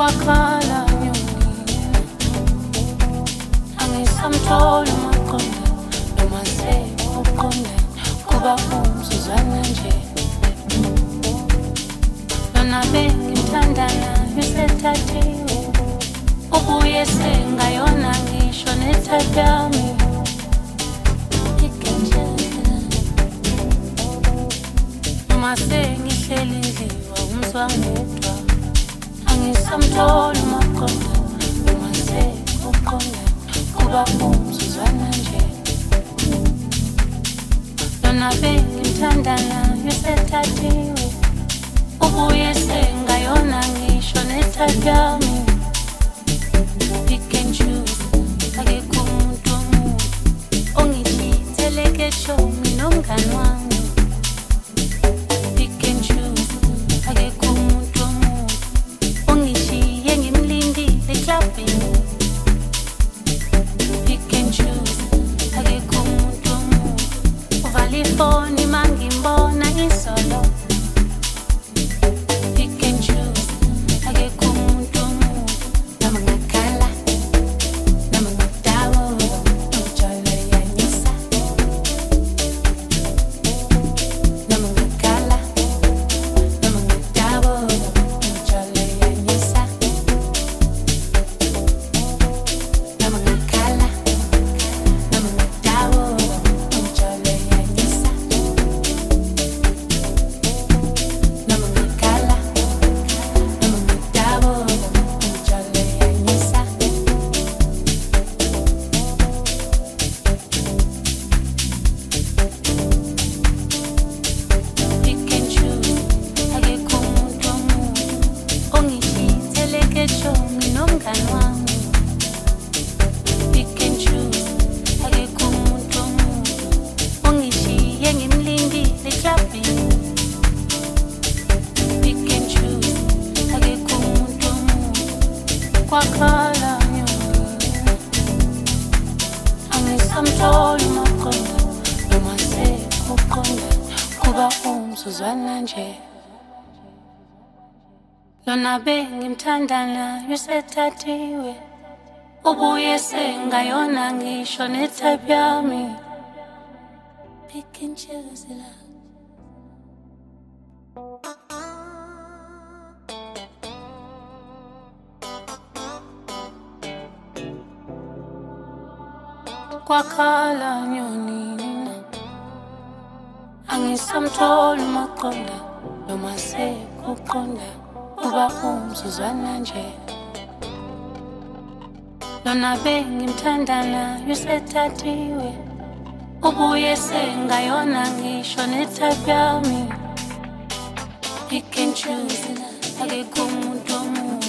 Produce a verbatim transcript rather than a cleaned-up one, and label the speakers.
Speaker 1: kwakhala nyoni angisamthola umaqonda noma sekuqonda kuba umzuzwana nje lona bengithandana bisethathiwe ubuye sengayona ngisho nethatha yami noma sengihleli ndliwa umzwangedwa angisamthola umaqonda noma sekuqonda kuba umzuzwana nje lona bengithandana bisethathiwe ubuye sengayona ngisho nethatha yami pick and choose akekho umuntu omubi ongithitheleke shomi nomngani wami pick and choose akekho umuntu omubi ongishiye ngimlindile clubbing pick and choose akekho umuntu omubi uvala ifoni mangimbona isolo pick and choose akekho umuntu omubi noma ngakhala noma ngadawo ujala yanyisa noma ngakhala noma ngadawo ujala yanyisa noma ngakhala noma ngadawo ujala yanyisa noma ngakhala noma ngadawo ujala yanyisa pick and choose akekho umuntu omubi ongithitheleke shomi nomngani wami pick and choose akekho umuntu omubi ongishiye ngimlindile clubbing pick and choose akekho umuntu omubi kwakhala nyoni angisamthola umaqonda noma sekuqonda kuba umzuzwana nje lona bengimthandana bisethathiwe ubuye sengayona ngisho nethatha yami pick and choose la kwakhala nyoni angisamthola umaqonda noma sekuqonda kuba umzuzwana nje lona bengimthandana bisethathiwe ubuye sengayona ngisho nethatha yami pick and choose akekho umuntu omubi